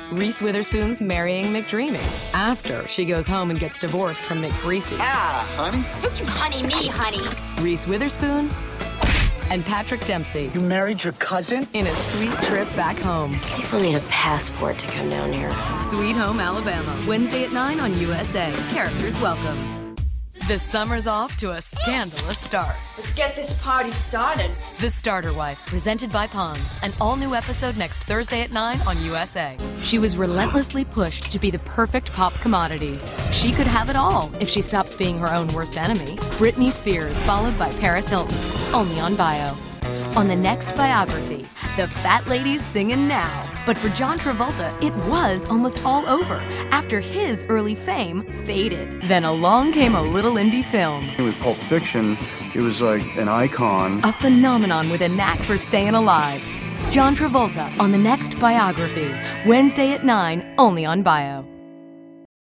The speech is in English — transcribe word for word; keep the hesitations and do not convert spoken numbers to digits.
Reese Witherspoon's marrying McDreamy after she goes home and gets divorced from McGreasy. Ah, honey. Don't you honey me, honey. Reese Witherspoon and Patrick Dempsey You married your cousin? in a sweet trip back home. People need a passport to come down here. Sweet Home Alabama, Wednesday at nine on U S A. Characters welcome. The summer's off to a scandalous start. Let's get this party started. The Starter Wife, presented by Pond's. An all-new episode next Thursday at nine on U S A. She was relentlessly pushed to be the perfect pop commodity. She could have it all if she stops being her own worst enemy. Britney Spears, followed by Paris Hilton. Only on Bio. On the next biography, the fat lady's singing now. But for John Travolta, it was almost all over after his early fame faded. Then along came a little indie film. With Pulp Fiction, it was like an icon. A phenomenon with a knack for staying alive. John Travolta on the next biography, Wednesday at nine, only on Bio.